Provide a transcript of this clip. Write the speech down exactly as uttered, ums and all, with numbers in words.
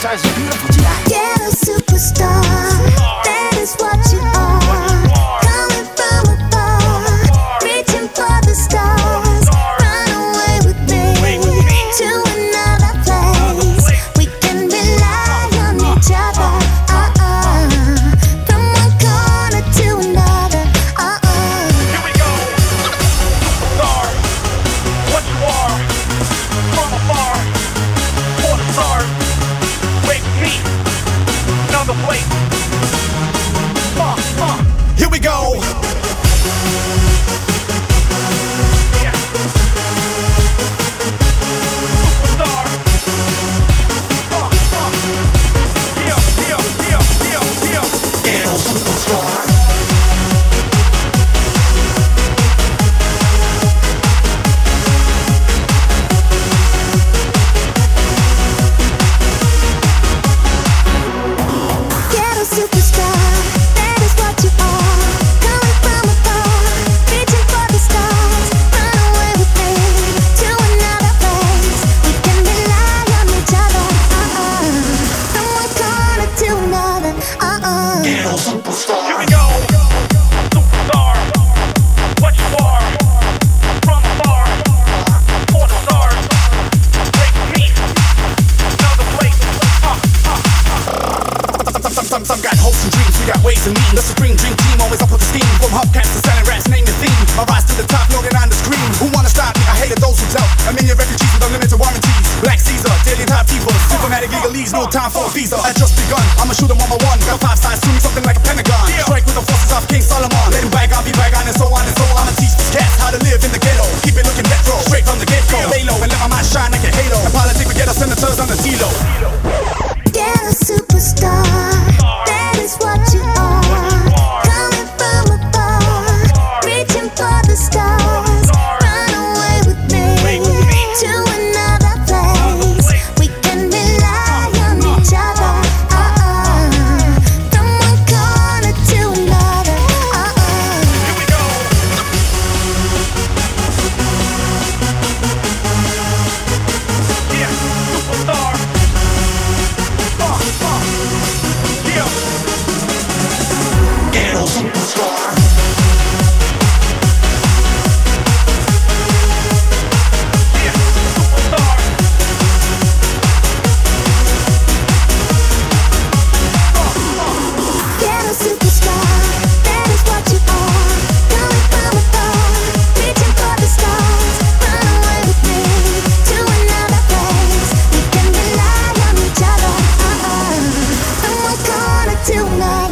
superstars are beautiful tonight. Ghetto superstar, that is what you are. Coming from afar, reaching for the stars. Run away with me to another place. We can rely on each other. Uh-uh. From one corner to another. Uh-uh. Here we go. Superstar, what you are. From afar, for the stars. Wait with me, another place. Uh, uh. Here we go. Yeah. Superstar. Uh, uh. Yeah, yeah, yeah, yeah, yeah. Ghetto superstar. Ghetto superstar, that is what you are. Coming from afar, reaching for the stars. Run away with me to another place. We can rely on each other. Uh-uh. From one corner to another. Uh-uh. Ghetto superstar. Here we go. Superstar, what you are. From afar, for the stars. Wait with me, another place. Uh, uh. Some, some, some, some got hopes and dreams, we got ways and means. The supreme dream team, always up with the steam. From hubcaps to selling rats, name the theme. I rise to the top, loaded on the screen. Who wanna stop me? I hated those who doubt. A million refugees with unlimited warranties. Black Caesar, daily top divas. Diplomatic legalese, no time for a visa. I just begun, I'ma shoot 'em one by one. Got five sides to me, something like a pentagon. Strike with the forces of King Solomon. Let him bag on, be bag on, and so on and so on. I'ma teach these cats how to live in the ghetto. Keep it looking retro, straight from the get-go. Lay low and let my mind shine like a halo. In politics, we get our senators on the D-Lo. Ghetto superstar, that is what you are. Coming from afar, reaching for the stars. Run away with me to another place. We can rely on each other. Uh-uh. From one corner to another. Uh-uh. Here we go. Yeah, superstar. Uh, uh. Yeah. Ghetto superstar. Yeah, superstar. Ghetto superstar, that is what you are. Coming from afar, reaching for the stars. Run away with me to another place. We can rely on each other. Uh-uh. From one corner to another.